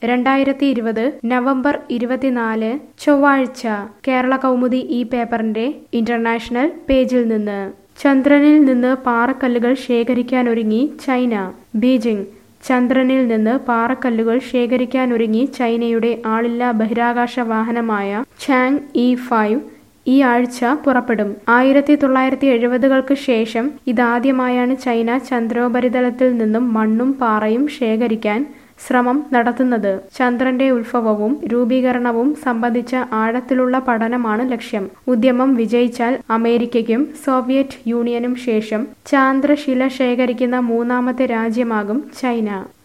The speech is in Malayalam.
2020 നവംബർ 24 ചൊവ്വാഴ്ച കേരള കൗമുദി ഈ പേപ്പറിന്റെ ഇന്റർനാഷണൽ പേജിൽ നിന്ന് ചന്ദ്രനിൽ നിന്ന് പാറക്കല്ലുകൾ ശേഖരിക്കാനൊരുങ്ങി ചൈന. ബീജിംഗ്. ചന്ദ്രനിൽ നിന്ന് പാറക്കല്ലുകൾ ശേഖരിക്കാനൊരുങ്ങി ചൈനയുടെ ആളില്ലാ ബഹിരാകാശ വാഹനമായ ചാങ് E5 ഈ ആഴ്ച പുറപ്പെടും. 1970-കൾക്ക് ശേഷം ഇതാദ്യമായാണ് ചൈന ചന്ദ്രോപരിതലത്തിൽ നിന്നും മണ്ണും പാറയും ശേഖരിക്കാൻ ശ്രമം നടത്തുന്നത്. ചന്ദ്രന്റെ ഉത്ഭവവും രൂപീകരണവും സംബന്ധിച്ച ആഴത്തിലുള്ള പഠനമാണ് ലക്ഷ്യം. ഉദ്യമം വിജയിച്ചാൽ അമേരിക്കയ്ക്കും സോവിയറ്റ് യൂണിയനും ശേഷം ചാന്ദ്രശില ശേഖരിക്കുന്ന മൂന്നാമത്തെ രാജ്യമാകും ചൈന.